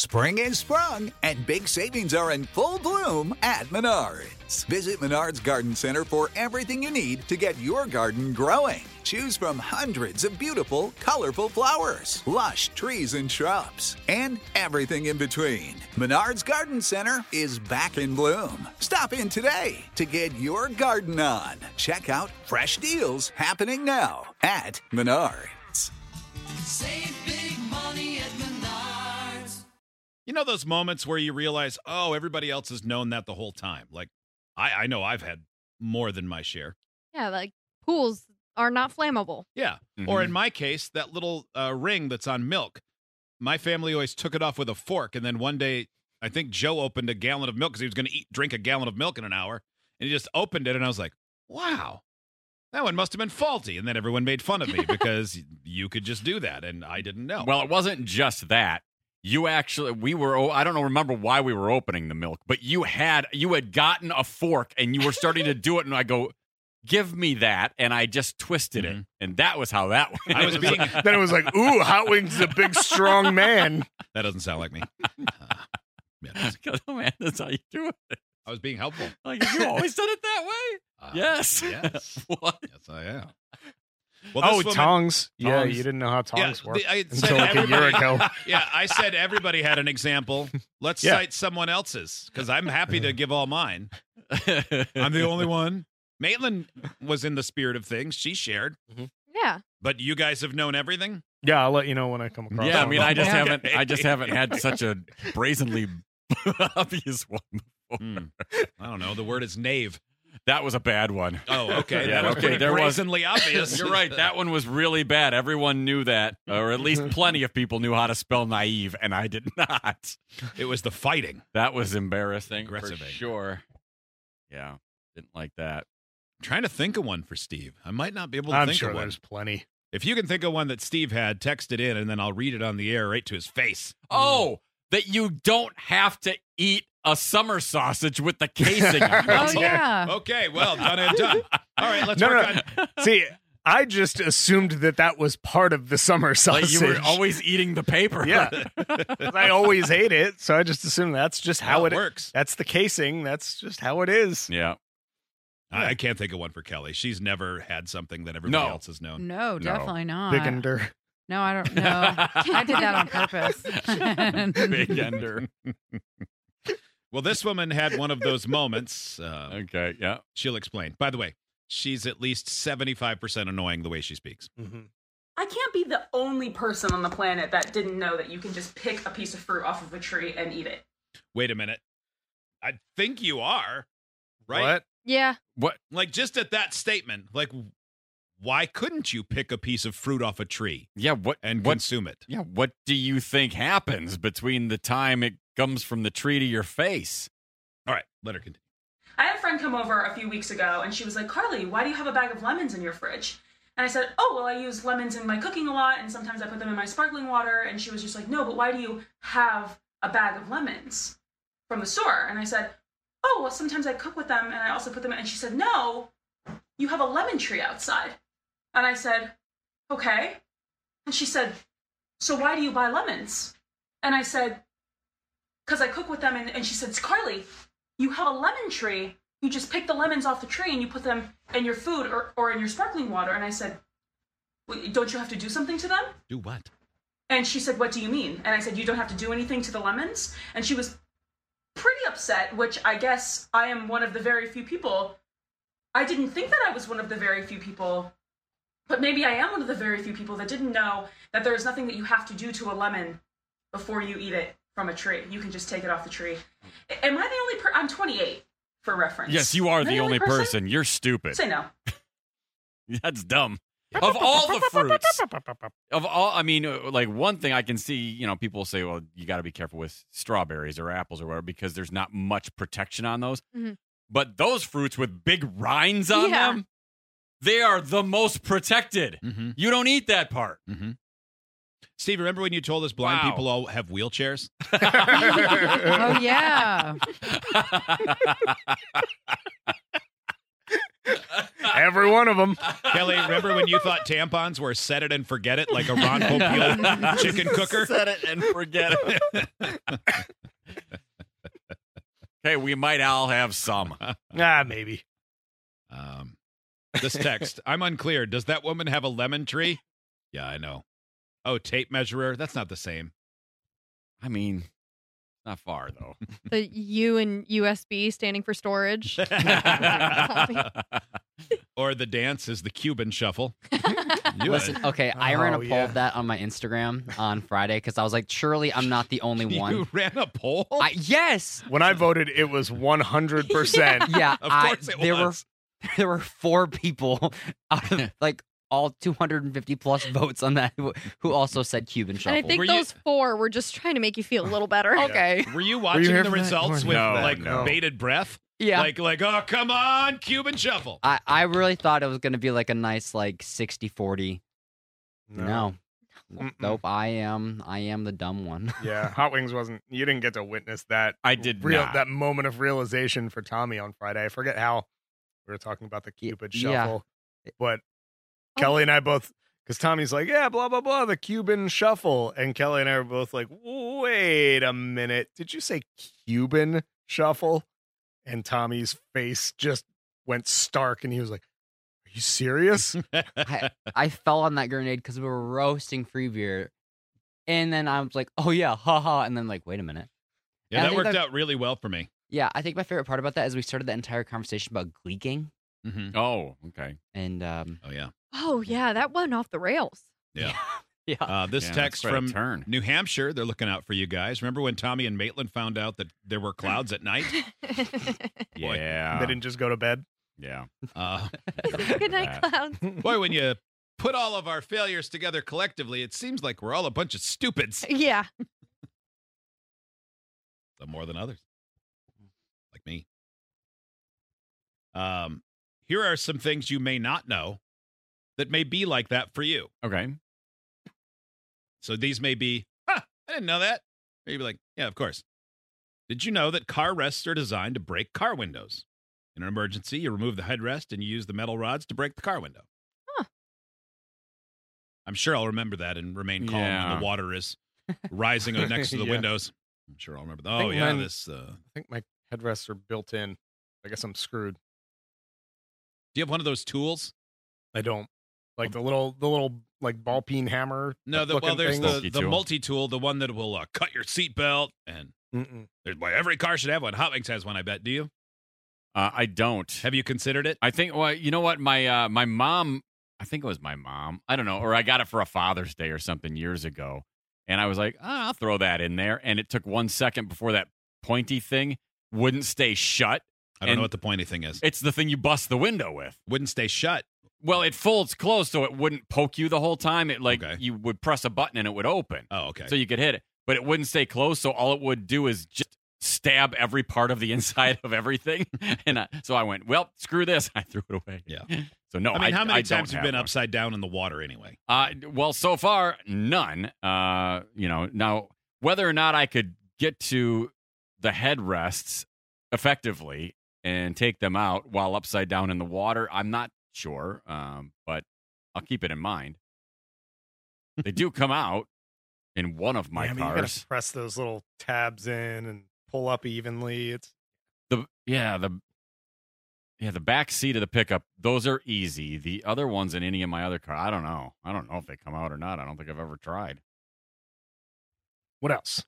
Spring is sprung, and big savings are in full bloom at Menards. Visit Menards Garden Center for everything you need to get your garden growing. Choose from hundreds of beautiful, colorful flowers, lush trees and shrubs, and everything in between. Menards Garden Center is back in bloom. Stop in today to get your garden on. Check out fresh deals happening now at Menards. Save big money at Menards. You know those moments where you realize, oh, everybody else has known that the whole time. Like, I know I've had more than my share. Yeah, like pools are not flammable. Yeah. Mhm. Or in my case, that little ring that's on milk. My family always took it off with a fork. And then one day, I think Joe opened a gallon of milk because he was going to drink a gallon of milk in an hour. And he just opened it. And I was like, wow, that one must have been faulty. And then everyone made fun of me because you could just do that. And I didn't know. Well, it wasn't just that. I don't know, remember why we were opening the milk, but you had gotten a fork and you were starting to do it. And I go, give me that. And I just twisted it. And that was how that went. I was being. Then it was like, ooh, Hot Wings is a big, strong man. That doesn't sound like me. Yeah, Oh, man, that's how you do it. I was being helpful. Like, you always done it that way? Yes. Yes. What? Yes, I am. Well, Oh, this woman- tongs. Yeah, Tongs. you didn't know how tongs work I said until like a year everybody- ago. Yeah, I said everybody had an example. Let's Yeah. cite someone else's because I'm happy to give all mine. I'm the only one. Maitland was in the spirit of things. She shared. Yeah. But you guys have known everything? Yeah, I'll let you know when I come across. Yeah, I mean, I just Okay. haven't had such a brazenly obvious one. I don't know. The word is knave. That was a bad one. Oh, okay. Yeah, That was okay, pretty there was- brazenly obvious. You're right. That one was really bad. Everyone knew that, or at least plenty of people knew how to spell naive, and I did not. It was the fighting. That was embarrassing Aggressive for anger. sure. Yeah, didn't like that. I'm trying to think of one for Steve. I might not be able to I'm think sure of one. there's plenty. If you can think of one that Steve had, text it in, and then I'll read it on the air right to his face. Oh, that you don't have to eat a summer sausage with the casing on Oh, it. yeah. Okay, well, done and done. All right, let's No, work no. on... See, I just assumed that was part of the summer Like sausage. you were always eating the paper. Yeah. 'Cause I always ate it, so I just assumed that's just how Well, it works. That's the casing. That's just how it is. Yeah. I can't think of one for Kelly. She's never had something that everybody No. else has known. No, definitely not. Big ender. No, I don't know. I did that on purpose. Big ender. Well, this woman had one of those moments. Okay, yeah. She'll explain. By the way, she's at least 75% annoying the way she speaks. I can't be the only person on the planet that didn't know that you can just pick a piece of fruit off of a tree and eat it. Wait a minute. I think you are, right? What? Yeah. What? Like, just at that statement, like, why couldn't you pick a piece of fruit off a tree Yeah, what and what consume it? Yeah, what do you think happens between the time it comes from the tree to your face? All right, let her continue. I had a friend come over a few weeks ago and she was like, Carly, why do you have a bag of lemons in your fridge? And I said, oh, well, I use lemons in my cooking a lot and sometimes I put them in my sparkling water. And she was just like, no, but why do you have a bag of lemons from the store? And I said, oh, well, sometimes I cook with them and I also put them in. And she said, no, you have a lemon tree outside. And I said, okay. And she said, so why do you buy lemons? And I said, because I cook with them. And she said, Carly, you have a lemon tree. You just pick the lemons off the tree and you put them in your food or in your sparkling water. And I said, don't you have to do something to them? Do what? And she said, what do you mean? And I said, you don't have to do anything to the lemons? And she was pretty upset, which I guess I am one of the very few people. I didn't think that I was one of the very few people, but maybe I am one of the very few people that didn't know that there is nothing that you have to do to a lemon before you eat it from a tree. You can just take it off the tree. Am I the only person? I'm 28, for reference. Yes, you are Am I the only person. You're stupid. Say no. That's dumb. Of all the fruits, I mean, like one thing I can see, people say, well, you got to be careful with strawberries or apples or whatever because there's not much protection on those. Mhm. But those fruits with big rinds on Yeah. them, they are the most protected. Mm-hmm. You don't eat that part. Mm-hmm. Steve, remember when you told us blind Wow. people all have wheelchairs? Oh, yeah. Every one of them. Kelly, remember when you thought tampons were set it and forget it, like a Ron Popeil chicken cooker? Set it and forget it. Okay, we might all have some. Maybe. This text, I'm unclear. Does that woman have a lemon tree? Yeah, I know. Oh, tape measurer? That's not the same. I mean, not far, though. The U in USB standing for storage. Or the dance is the Cuban shuffle. Listen, okay, I ran a poll yeah. of that on my Instagram on Friday because I was like, surely I'm not the only one. You ran a poll? Yes. When I voted, it was 100%. Yeah, Of course it was. There were 4 people out of like all 250 plus votes on that who also said Cuban And shuffle. I think Were you- those 4 were just trying to make you feel a little better. okay. Were you watching here the for that? results with No. bated breath? Yeah. Like, oh, come on, Cuban shuffle. I really thought it was going to be like a nice like 60-40. No. Mm-mm. Nope, I am the dumb one. Yeah, Hot Wings wasn't. You didn't get to witness that. I did not. That moment of realization for Tommy on Friday. I forget how we were talking about the Cupid yeah. shuffle, but Kelly and I both, because Tommy's like, yeah, blah blah blah, the Cuban shuffle, and Kelly and I were both like, wait a minute, did you say Cuban shuffle? And Tommy's face just went stark, and he was like, "Are you serious?" I fell on that grenade because we were roasting free beer. And then I was like, oh yeah, haha. And then like, wait a minute. Yeah, And I that think worked out really well for me. Yeah, I think my favorite part about that is we started the entire conversation about gleeking. Mm-hmm. Oh, okay. And Oh, yeah. Oh, yeah, that went off the rails. Yeah. yeah. This Yeah, text that's quite a from turn. New Hampshire, they're looking out for you guys. Remember when Tommy and Maitland found out that there were clouds at night? Boy. Yeah. They didn't just go to bed. Yeah. Good night, clouds. Boy, when you put all of our failures together collectively, it seems like we're all a bunch of stupids. Yeah. Some more than others. Like me. Here are some things you may not know that may be like that for you. Okay. So these may be, I didn't know that. Or you'd be like, yeah, of course. Did you know that car rests are designed to break car windows? In an emergency, you remove the headrest and you use the metal rods to break the car window. Huh. I'm sure I'll remember that and remain calm when Yeah. the water is rising next to the Yeah. windows. I'm sure I'll remember that. Oh, think yeah, mine- this... I think my headrests are built in. I guess I'm screwed. Do you have one of those tools? I don't like the little like ball peen hammer. No, looking there's things. the Multi-tool. multi-tool, the one that will cut your seatbelt. And Mm-mm. every car should have one. Hot Wings has one, I bet. Do you? I don't. Have you considered it? I think. Well, you know what? My my mom. I think it was my mom. I don't know, or I got it for a Father's Day or something years ago, and I was like, I'll throw that in there. And it took 1 second before that pointy thing wouldn't stay shut. I don't And know what the pointy thing is. It's the thing you bust the window with. Wouldn't stay shut. Well, it folds closed so it wouldn't poke you the whole time. It Okay. you would press a button and it would open. Oh, okay. So you could hit it, but it wouldn't stay closed. So all it would do is just stab every part of the inside of everything. And so I went, well, screw this. I threw it away. Yeah. So no, I mean, how many don't times have you have been one. upside down in the water anyway? Well, so far, none. Now whether or not I could get to the headrests effectively and take them out while upside down in the water, I'm not sure. But I'll keep it in mind. They do come out in one of my Yeah, but you cars. gotta press those little tabs in and pull up evenly. It's The back seat of the pickup, those are easy. The other ones in any of my other car, I don't know. I don't know if they come out or not. I don't think I've ever tried. what else?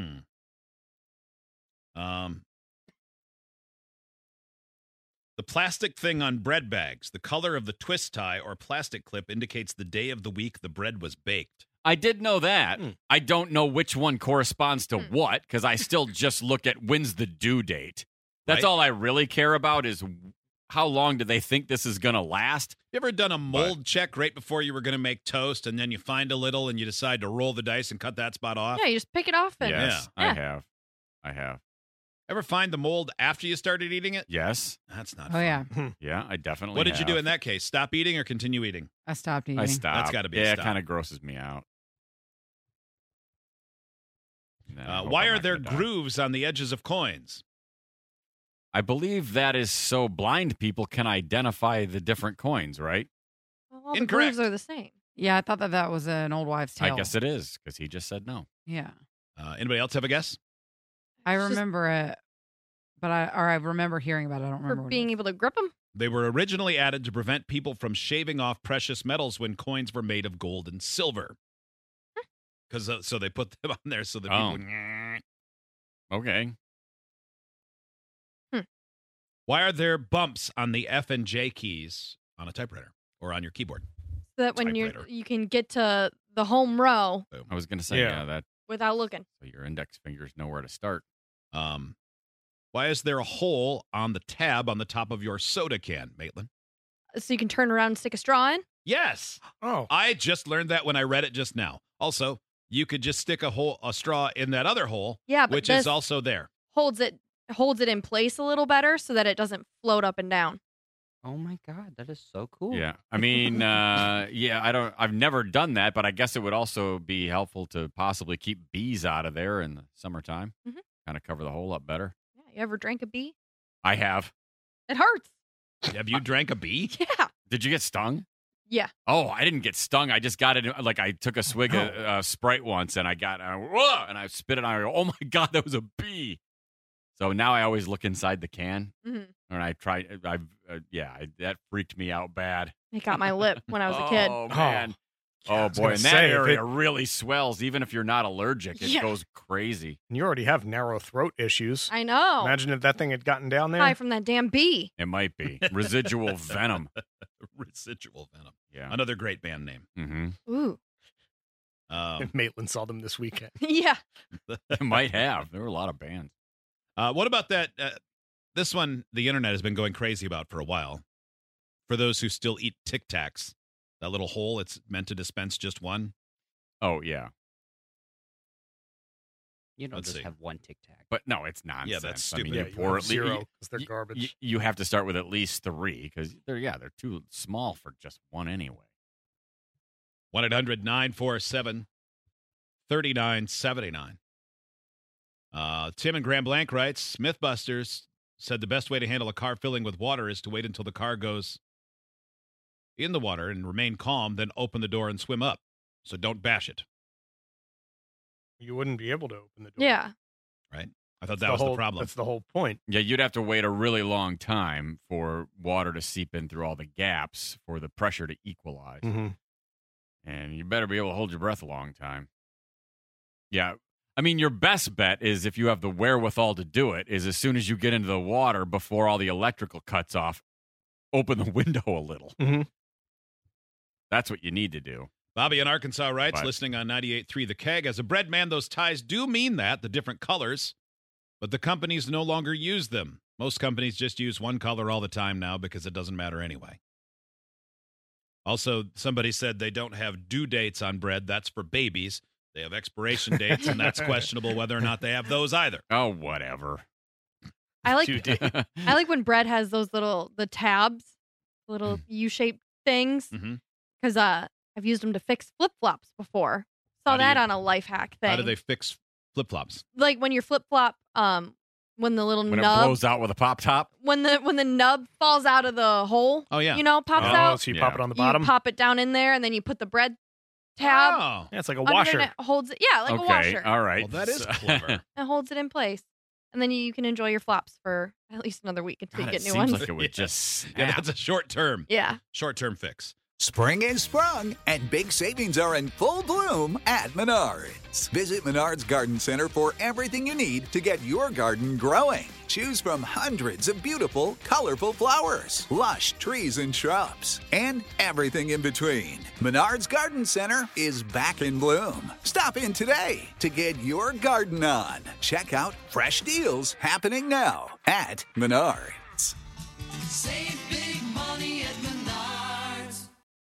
The plastic thing on bread bags, the color of the twist tie or plastic clip indicates the day of the week the bread was baked. I did know that. I don't know which one corresponds to what because I still just look at when's the due date. That's Right. all I really care about is how long do they think this is going to last? You ever done a mold check right before you were going to make toast and then you find a little and you decide to roll the dice and cut that spot off? Yeah, you just pick it off and Yes, Yeah. I have. Ever find the mold after you started eating it? Yes. That's not Oh, fun. yeah. Yeah, I definitely What did you do have. in that case? Stop eating or continue eating? I stopped eating. I stopped. That's gotta be a Yeah, stop. it kind of grosses me out. No, I hope Why I'm are not there gonna die. grooves on the edges of coins? I believe that is so blind people can identify the different coins, right? Well, all the Incorrect. grooves are the same. Yeah, I thought that was an old wives' tale. I guess it is because he just said no. Yeah, Anybody else have a guess? I It's just- remember it, but I remember hearing about it. I don't For remember what it being is. able to grip them. They were originally added to prevent people from shaving off precious metals when coins were made of gold and silver. Because so they put them on there so that Oh. people. Okay. Why are there bumps on the F and J keys on a typewriter or on your keyboard? So that when Typewriter. you can get to the home row I was going to say, Yeah. yeah, that without looking. so your index fingers know where to start. Why is there a hole on the tab on the top of your soda can, Maitland? So you can turn around and stick a straw in. Yes, Oh, I just learned that when I read it just now. Also, you could just stick a straw in that other hole, Yeah, but which this is also there. holds it in place a little better so that it doesn't float up and down. Oh my god, that is so cool. Yeah. I mean, I've never done that, but I guess it would also be helpful to possibly keep bees out of there in the summertime. Mhm. Kind of cover the hole up better. Yeah, you ever drank a bee? I have. It hurts. Have you drank a bee? Yeah. Did you get stung? Yeah. Oh, I didn't get stung. I just got it. Like I took a swig of Sprite once, and I got and I spit it. And I go, oh my god, that was a bee. So now I always look inside the can, Mhm. and I try. That freaked me out bad. It got my lip when I was a kid. Oh man. Oh I was boy, gonna and that say, if area it- really swells. Even if you're not allergic, it Yeah. goes crazy. and you already have narrow throat issues. I know. Imagine if that thing had gotten down there. Probably from that damn bee. It might be residual venom. Residual Venom. Yeah. Another great band name. Mm-hmm. Ooh. And Maitland saw them this weekend. Yeah. It might have. There were a lot of bands. What about that? This one, the internet has been going crazy about for a while. For those who still eat Tic Tacs, that little hole, it's meant to dispense just one. Oh yeah, You don't Let's just see. have one Tic Tac. but no, it's nonsense. Yeah, that's I mean, stupid. Yeah, you you pour have at zero least because they're garbage. You have to start with at least 3 because they're too small for just one anyway. 1-800-947-3979. Tim in Grand Blanc writes, Mythbusters said the best way to handle a car filling with water is to wait until the car goes in the water and remain calm, then open the door and swim up. So don't bash it. You wouldn't be able to open the door. Yeah. I thought That's that was whole, the problem. That's the whole point. Yeah, you'd have to wait a really long time for water to seep in through all the gaps for the pressure to equalize. Mm-hmm. And you better be able to hold your breath a long time. Yeah. I mean, your best bet is if you have the wherewithal to do it, is as soon as you get into the water before all the electrical cuts off, open the window a little. Mm-hmm. That's what you need to do. Bobby in Arkansas writes, But- listening on 98.3 The Keg, as a bread man, those ties do mean that, the different colors, but the companies no longer use them. Most companies just use one color all the time now because it doesn't matter anyway. Also, somebody said they don't have due dates on bread. That's for babies. They have expiration dates, and that's questionable whether or not they have those either. Oh, whatever. I like I I like when bread has those the tabs, little U-shaped things, Mhm. because I've used them to fix flip-flops before. How Saw do that you- on a life hack thing. How do they fix flip-flops? Like when your flip-flop, when the little when it nub, blows out with a pop top. when the nub falls out of the hole, Oh, yeah. pops Oh, out. so you Yeah. pop it on the bottom? You pop it down in there, and then you put the bread tab Oh, Yeah, it's like a under washer. and it holds it. Yeah, like okay. a washer. All right. well, that is So- clever. It holds it in place, and then you can enjoy your flops for at least another week until God, you it get new seems ones. like it would Yeah. just snap. Yeah, that's a short-term fix. Spring is sprung, and big savings are in full bloom at Menards. Visit Menards Garden Center for everything you need to get your garden growing. Choose from hundreds of beautiful, colorful flowers, lush trees and shrubs, and everything in between. Menards Garden Center is back in bloom. Stop in today to get your garden on. Check out fresh deals happening now at Menards. Save